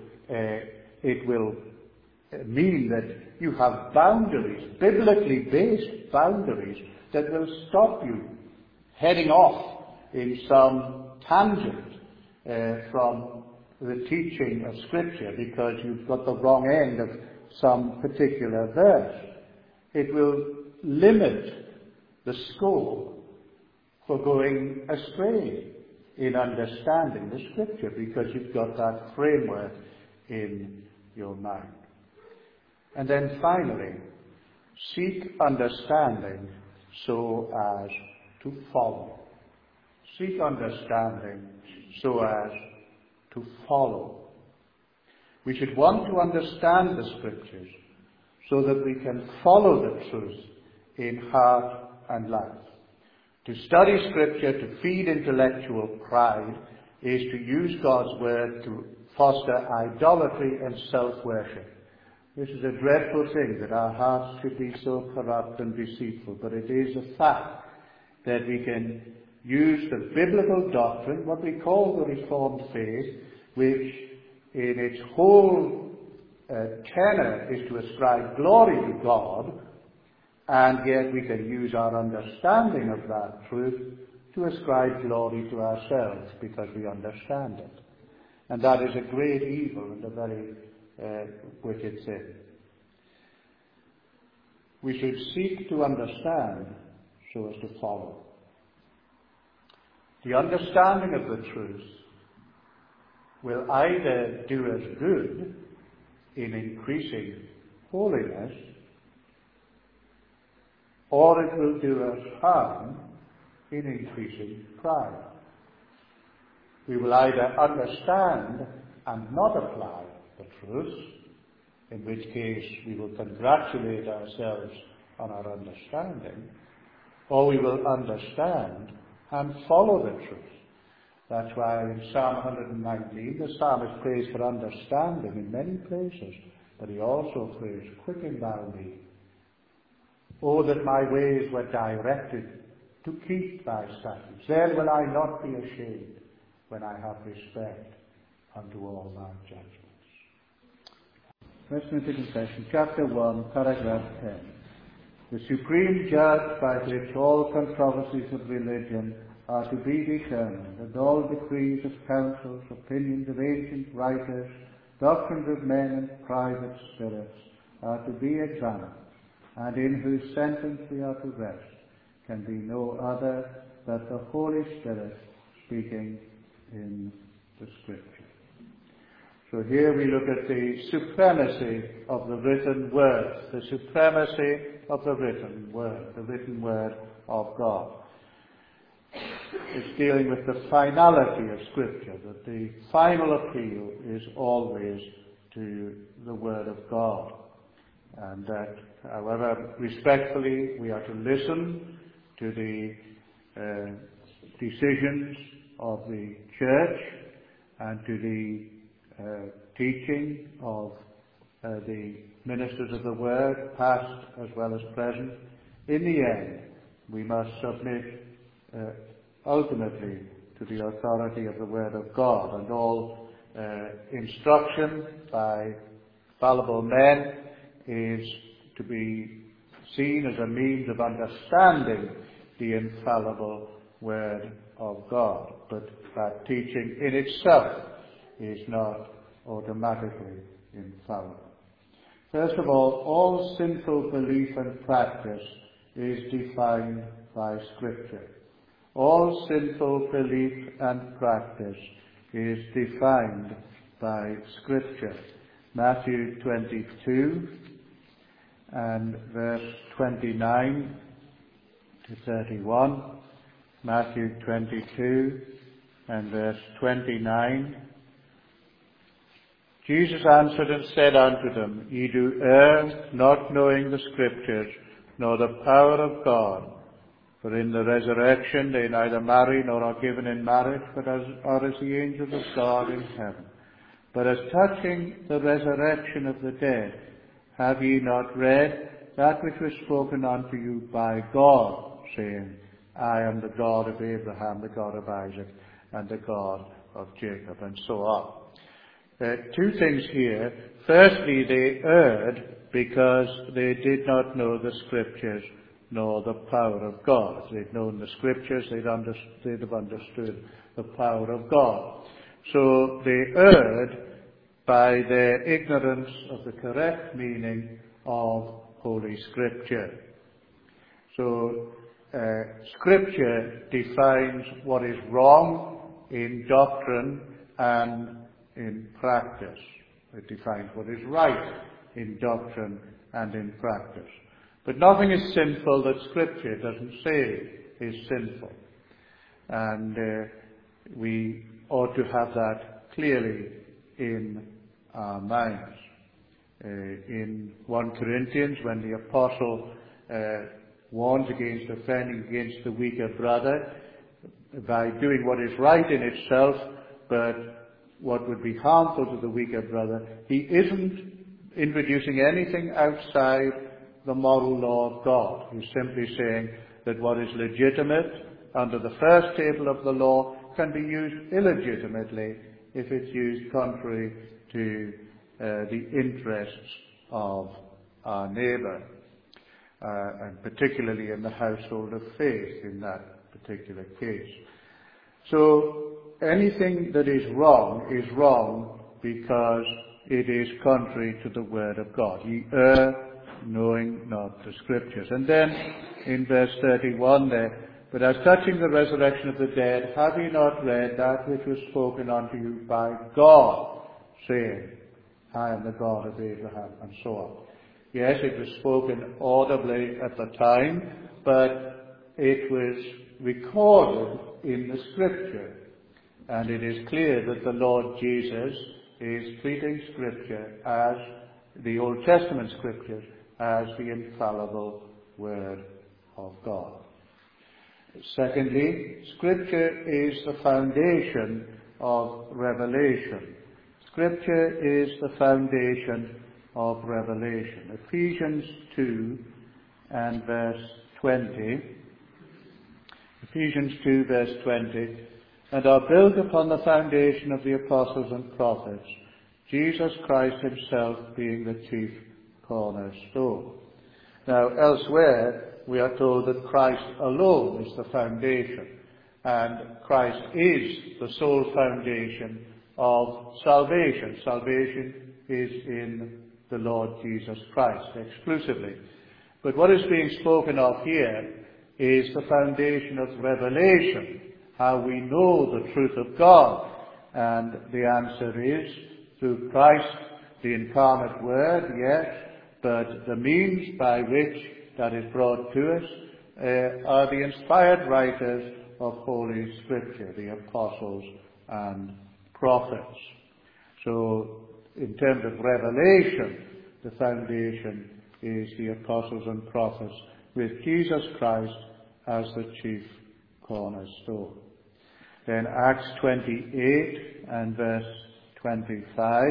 will mean that you have boundaries, biblically based boundaries, that will stop you heading off in some tangent from the teaching of Scripture because you've got the wrong end of some particular verse. It will limit the scope for going astray in understanding the Scripture, because you've got that framework in your mind. And then finally, seek understanding so as to follow. Seek understanding so as to follow. We should want to understand the Scriptures so that we can follow the truth in heart and life. To study Scripture to feed intellectual pride is to use God's Word to foster idolatry and self-worship. This is a dreadful thing, that our hearts should be so corrupt and deceitful, but it is a fact that we can use the biblical doctrine, what we call the Reformed faith, which in its whole tenor is to ascribe glory to God, and yet we can use our understanding of that truth to ascribe glory to ourselves because we understand it. And that is a great evil and a very wicked sin. We should seek to understand so as to follow. The understanding of the truth will either do us good in increasing holiness, or it will do us harm in increasing pride. We will either understand and not apply the truth, in which case we will congratulate ourselves on our understanding, or we will understand and follow the truth. That's why in Psalm 119 the psalmist prays for understanding in many places, but he also prays, "Quicken thou me. Oh, that my ways were directed to keep thy statutes. Then will I not be ashamed when I have respect unto all thy judgments." Westminster Confession, chapter 1, paragraph 10. The supreme judge by which all controversies of religion are to be determined, and all decrees of councils, opinions of ancient writers, doctrines of men and private spirits are to be examined, and in whose sentence we are to rest, can be no other but the Holy Spirit speaking in the Scripture. So here we look at the supremacy of the written word, the supremacy of the written word of God. It's dealing with the finality of Scripture, that the final appeal is always to the Word of God. And that, however respectfully we are to listen to the decisions of the Church and to the teaching of the ministers of the Word, past as well as present, in the end we must submit ultimately to the authority of the Word of God, and all instruction by fallible men is to be seen as a means of understanding the infallible Word of God. But that teaching in itself is not automatically infallible. First of all sinful belief and practice is defined by Scripture. All sinful belief and practice is defined by Scripture. Matthew 22 and verse 29 to 31. Matthew 22 and verse 29. Jesus answered and said unto them, Ye do err, not knowing the Scriptures, nor the power of God. For in the resurrection they neither marry nor are given in marriage, but are as the angels of God in heaven. But as touching the resurrection of the dead, have ye not read that which was spoken unto you by God, saying, I am the God of Abraham, the God of Isaac, and the God of Jacob, and so on. Two things here. Firstly, they erred because they did not know the Scriptures nor the power of God. If they'd known the Scriptures, they'd have understood the power of God. So they erred by their ignorance of the correct meaning of Holy Scripture. So Scripture defines what is wrong in doctrine and in practice. It defines what is right in doctrine and in practice. But nothing is sinful that Scripture doesn't say is sinful. And we ought to have that clearly in our minds. In 1 Corinthians, when the apostle warns against offending against the weaker brother by doing what is right in itself, but what would be harmful to the weaker brother, he isn't introducing anything outside the moral law of God. He's simply saying that what is legitimate under the first table of the law can be used illegitimately if it's used contrary to the interests of our neighbour, and particularly in the household of faith in that particular case. So anything that is wrong because it is contrary to the Word of God. Ye err, knowing not the Scriptures. And then in verse 31 there, but as touching the resurrection of the dead, have ye not read that which was spoken unto you by God, saying, I am the God of Abraham, and so on. Yes, it was spoken audibly at the time, but it was recorded in the Scripture. And it is clear that the Lord Jesus is treating Scripture as the Old Testament Scriptures as the infallible Word of God. Secondly, Scripture is the foundation of revelation. Scripture is the foundation of revelation. Ephesians 2 and verse 20. Ephesians 2 verse 20. And are built upon the foundation of the apostles and prophets, Jesus Christ himself being the chief cornerstone. Now, elsewhere, we are told that Christ alone is the foundation, and Christ is the sole foundation of salvation. Salvation is in the Lord Jesus Christ exclusively. But what is being spoken of here is the foundation of revelation, how we know the truth of God. And the answer is through Christ, the incarnate Word, yes, but the means by which that is brought to us are the inspired writers of Holy Scripture, the apostles and prophets. So, in terms of revelation, the foundation is the apostles and prophets, with Jesus Christ as the chief cornerstone. Then Acts 28 and verse 25.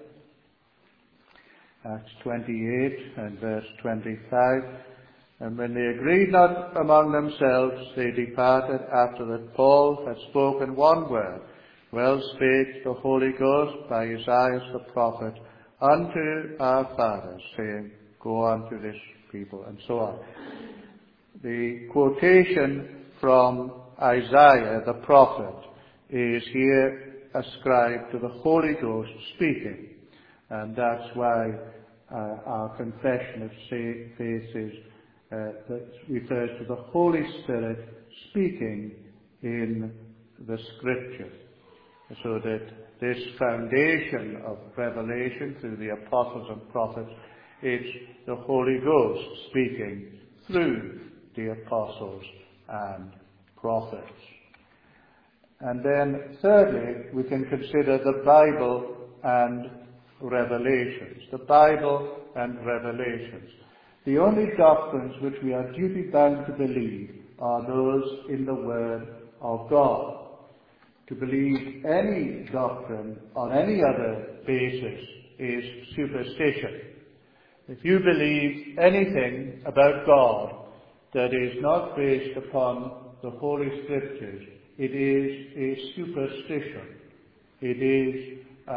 Acts 28 and verse 25. And when they agreed not among themselves, they departed after that Paul had spoken one word. Well spake the Holy Ghost by Isaiah the prophet unto our fathers, saying, Go unto this people, and so on. The quotation from Isaiah the prophet is here ascribed to the Holy Ghost speaking. And that's why our confession of faith is that refers to the Holy Spirit speaking in the Scripture. So that this foundation of revelation through the apostles and prophets is the Holy Ghost speaking through the apostles and prophets. And then thirdly, we can consider the Bible and revelations. The Bible and revelations. The only doctrines which we are duty bound to believe are those in the Word of God. To believe any doctrine on any other basis is superstition. If you believe anything about God that is not based upon the Holy Scriptures, it is a superstition. It is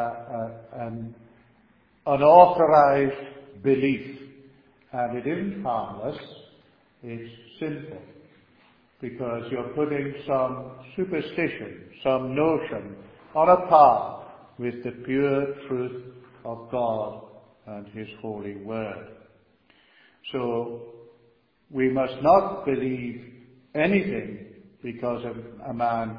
an unauthorized belief. And it isn't harmless, it's sinful. Because you're putting some superstition, some notion on a par with the pure truth of God and His holy word. So we must not believe anything because a man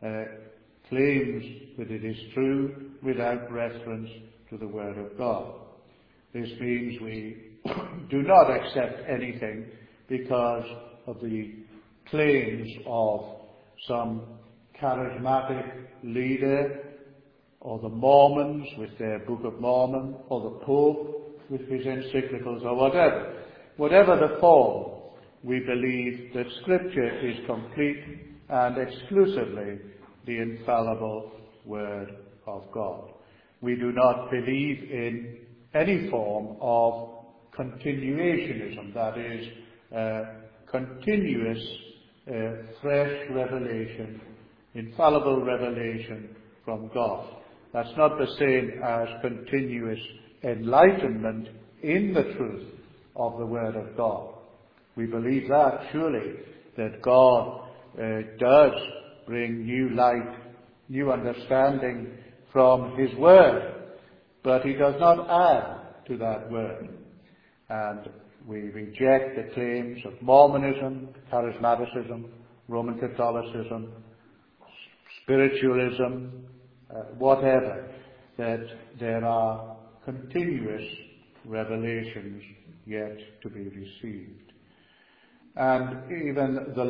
claims that it is true without reference to the word of God. This means we do not accept anything because of the claims of some charismatic leader, or the Mormons with their Book of Mormon, or the Pope with his encyclicals, or whatever. Whatever the form, we believe that Scripture is complete and exclusively the infallible Word of God. We do not believe in any form of continuationism, that is, continuous fresh revelation, infallible revelation from God. That's not the same as continuous enlightenment in the truth of the Word of God. We believe that, surely, that God does bring new light, new understanding from His Word, but He does not add to that Word. And we reject the claims of Mormonism, Charismaticism, Roman Catholicism, spiritualism, whatever, that there are continuous revelations yet to be received. And even the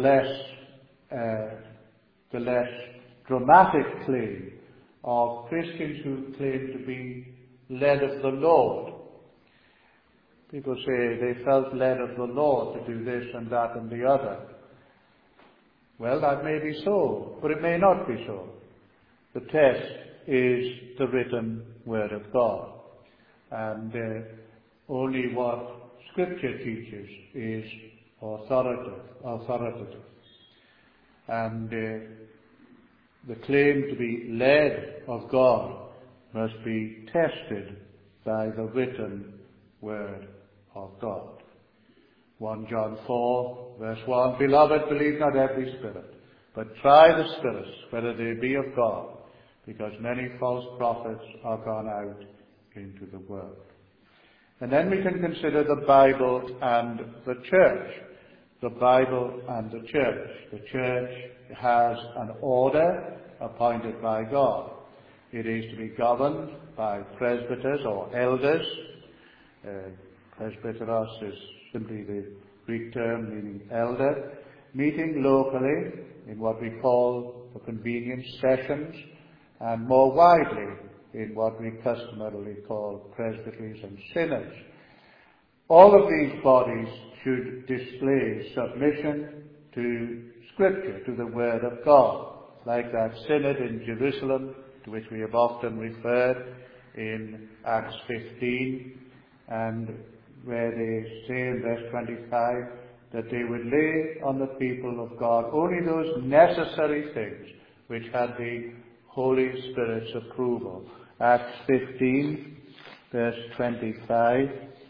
less dramatic claim of Christians who claim to be led of the Lord. People say they felt led of the Lord to do this and that and the other. Well, that may be so, but it may not be so. The test is the written Word of God. And only what Scripture teaches is authoritative. And the claim to be led of God must be tested by the written Word of God. 1 John 4, verse 1, Beloved, believe not every spirit, but try the spirits, whether they be of God, because many false prophets are gone out into the world. And then we can consider the Bible and the church. The Bible and the church. The church has an order appointed by God. It is to be governed by presbyters or elders. Presbyteros is simply the Greek term meaning elder, meeting locally in what we call for convenience sessions, and more widely in what we customarily call presbyteries and synods. All of these bodies should display submission to Scripture, to the Word of God, like that synod in Jerusalem, to which we have often referred in Acts 15, and where they say in verse 25 that they would lay on the people of God only those necessary things which had the Holy Spirit's approval. Acts 15, verse 25.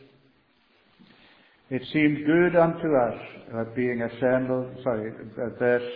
It seemed good unto us, being assembled, verse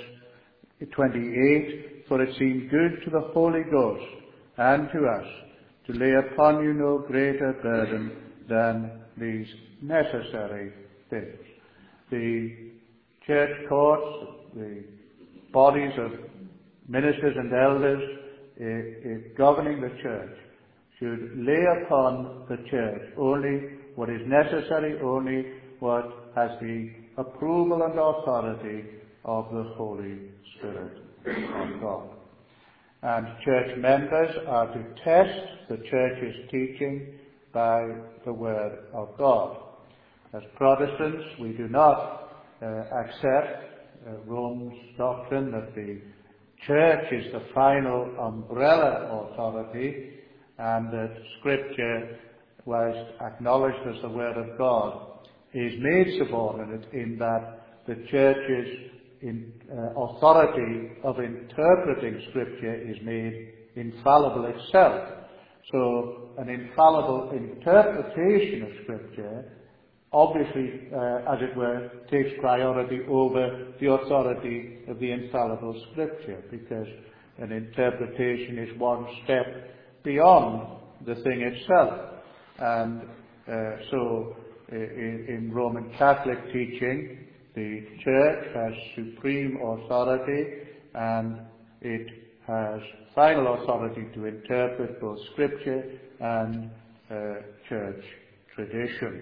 28, for it seemed good to the Holy Ghost and to us to lay upon you no greater burden than these necessary things. The church courts, the bodies of ministers and elders governing the church should lay upon the church only what is necessary, only what has the approval and authority of the Holy Spirit of God. And church members are to test the church's teaching by the Word of God. As Protestants, we do not accept Rome's doctrine that the Church is the final umbrella authority, and that Scripture, whilst acknowledged as the Word of God, is made subordinate in that the Church's authority of interpreting Scripture is made infallible itself. So an infallible interpretation of Scripture obviously, as it were, takes priority over the authority of the infallible Scripture, because an interpretation is one step beyond the thing itself. And so in Roman Catholic teaching, the Church has supreme authority, and it has final authority to interpret both Scripture and Church tradition.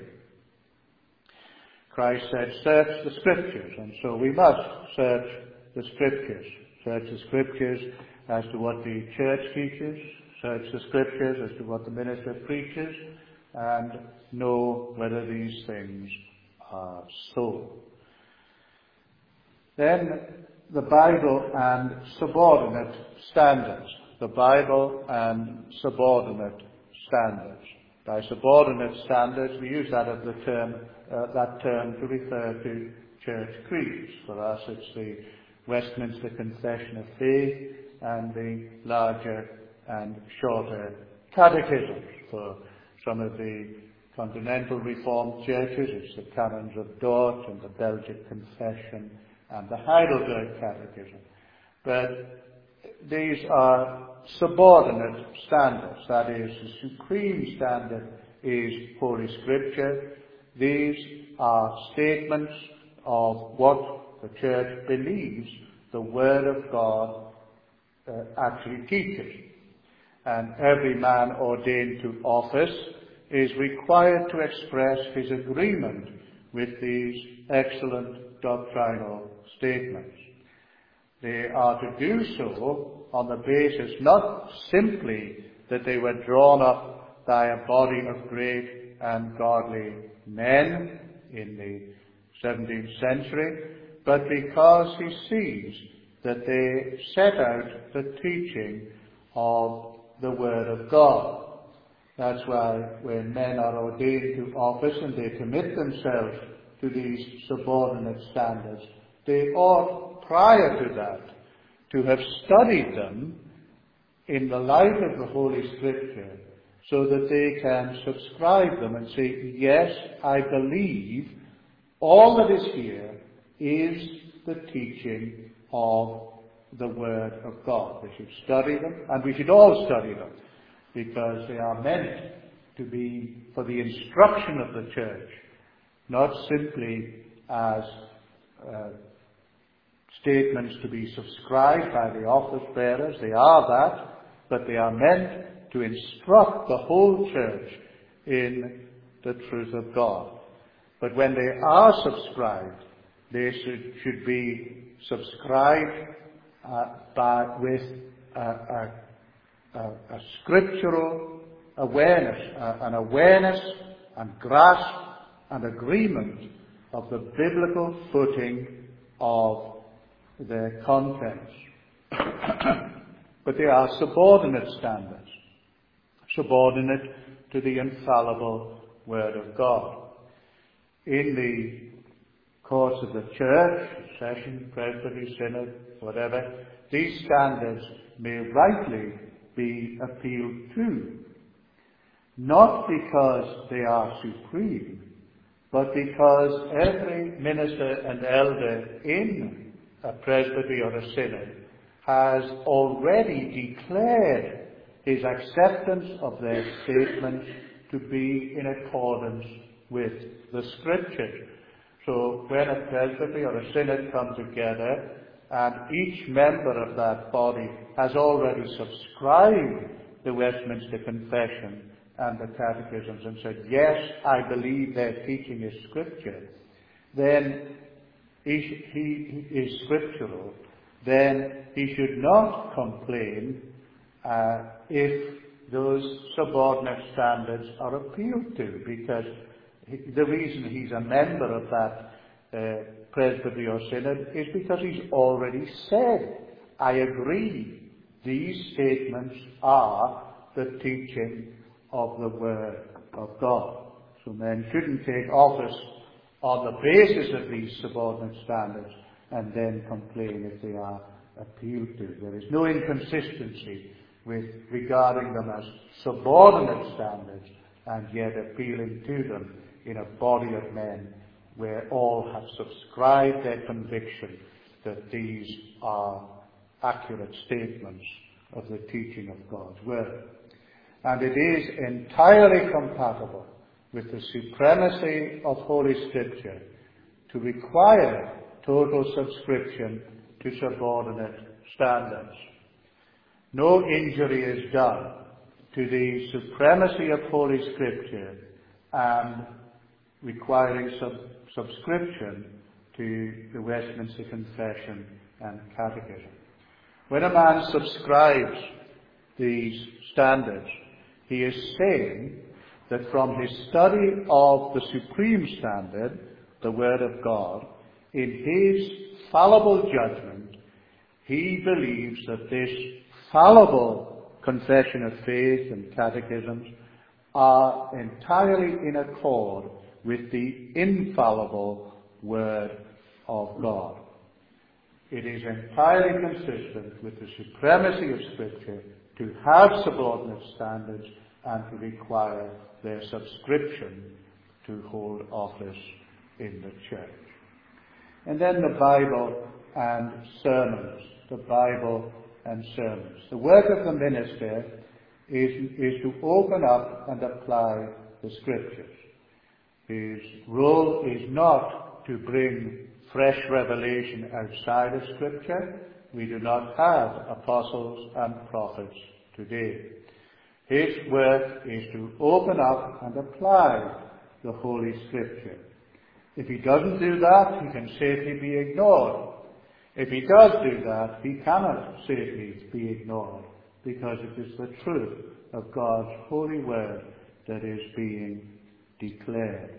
Christ said, "Search the Scriptures," and so we must search the Scriptures. Search the Scriptures as to what the Church teaches, search the Scriptures as to what the minister preaches, and know whether these things are so. Then, the Bible and subordinate standards. The Bible and subordinate standards. By subordinate standards, we use that term to refer to church creeds. For us, it's the Westminster Confession of Faith and the larger and shorter catechisms. For some of the continental Reformed churches, it's the Canons of Dort and the Belgic Confession and the Heidelberg Catechism. But these are subordinate standards. That is, the supreme standard is Holy Scripture. These are statements of what the Church believes the Word of God actually teaches. And every man ordained to office is required to express his agreement with these excellent doctrinal statements. They are to do so on the basis not simply that they were drawn up by a body of great and godly men in the 17th century, but because he sees that they set out the teaching of the Word of God. That's why when men are ordained to office and they commit themselves to these subordinate standards, they ought, prior to that, to have studied them in the light of the Holy Scripture, so that they can subscribe them and say, yes, I believe all that is here is the teaching of the Word of God. We should study them, and we should all study them, because they are meant to be for the instruction of the Church, not simply as statements to be subscribed by the office bearers. They are that, but they are meant to instruct the whole Church in the truth of God. But when they are subscribed, they should be subscribed with a scriptural awareness, an awareness and grasp and agreement of the biblical footing of their contents. But they are subordinate standards, subordinate to the infallible Word of God. In the course of the Church, session, presbytery, synod, whatever, these standards may rightly be appealed to, not because they are supreme, but because every minister and elder in a presbytery or a synod has already declared his acceptance of their statements to be in accordance with the Scriptures. So when a presbytery or a synod come together, and each member of that body has already subscribed the Westminster Confession and the Catechisms and said, yes, I believe their teaching is Scripture, then he is scriptural. then he should not complain if those subordinate standards are appealed to, because the reason he's a member of that presbytery or synod is because he's already said, I agree, these statements are the teaching of the Word of God. So men shouldn't take office on the basis of these subordinate standards and then complain if they are appealed to. There is no inconsistency with regarding them as subordinate standards and yet appealing to them in a body of men where all have subscribed their conviction that these are accurate statements of the teaching of God's Word. And it is entirely compatible with the supremacy of Holy Scripture to require total subscription to subordinate standards. No injury is done to the supremacy of Holy Scripture and requiring subscription to the Westminster Confession and Catechism. When a man subscribes these standards, he is saying that from his study of the supreme standard, the Word of God, in his fallible judgment, he believes that this fallible confession of faith and catechisms are entirely in accord with the infallible Word of God. It is entirely consistent with the supremacy of Scripture to have subordinate standards and to require their subscription to hold office in the church. And then the Bible and sermons. The Bible and sermons. The work of the minister is to open up and apply the Scriptures. His role is not to bring fresh revelation outside of Scripture. We do not have apostles and prophets today. His work is to open up and apply the Holy Scripture. If he doesn't do that, he can safely be ignored. If he does do that, he cannot safely be ignored, because it is the truth of God's holy word that is being declared.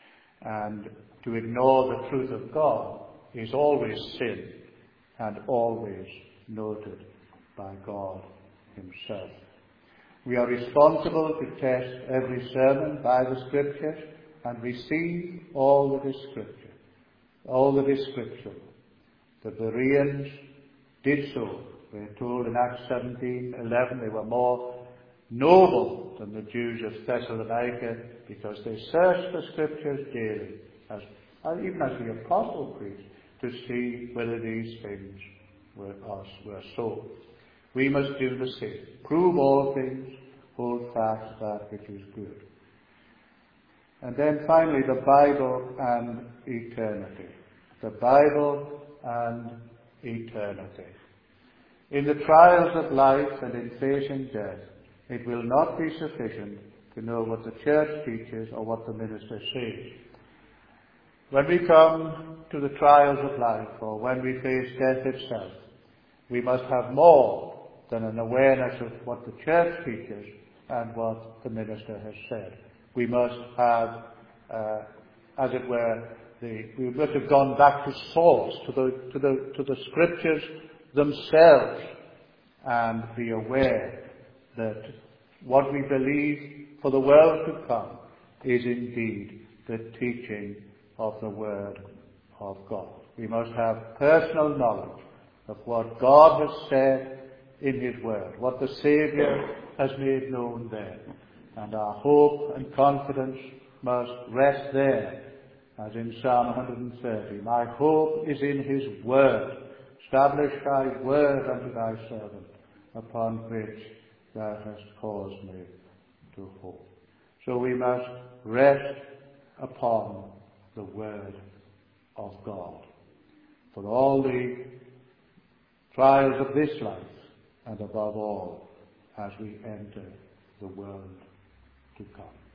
And to ignore the truth of God is always sin and always noted by God himself. We are responsible to test every sermon by the Scriptures and receive all that is Scripture. All that is Scriptural. The Bereans did so. We're told in Acts 17:11 they were more noble than the Jews of Thessalonica because they searched the Scriptures daily, even as the apostle preached, to see whether these things were so. We must do the same. Prove all things, hold fast that which is good. And then finally, the Bible and eternity. The Bible and eternity. In the trials of life and in facing death, it will not be sufficient to know what the church teaches or what the minister says. When we come to the trials of life or when we face death itself, we must have more than an awareness of what the church teaches and what the minister has said. We must have, as it were, we must have gone back to source, to the Scriptures themselves, and be aware that what we believe for the world to come is indeed the teaching of the Word of God. We must have personal knowledge of what God has said in His Word, what the Saviour has made known there. And our hope and confidence must rest there, as in Psalm 130. My hope is in His Word. Establish Thy Word unto Thy servant, upon which Thou hast caused me to hope. So we must rest upon the Word of God for all the trials of this life, and above all, as we enter the world to come.